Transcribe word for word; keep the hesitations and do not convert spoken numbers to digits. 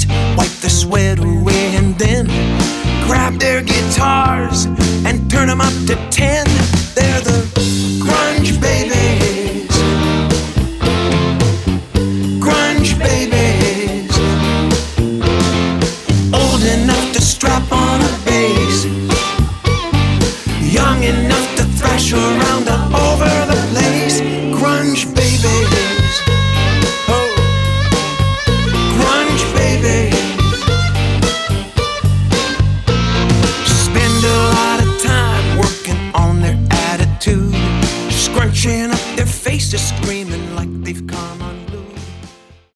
feet, wipe the sweat away, and then grab their guitars and turn them up to ten. They're the grunge babies, grunge babies, old enough to strap on a bass, young enough to thrash around all over the place. Grunge babies, oh, grunge babies. Spend a lot of time working on their attitude, scrunching up their faces, screaming like they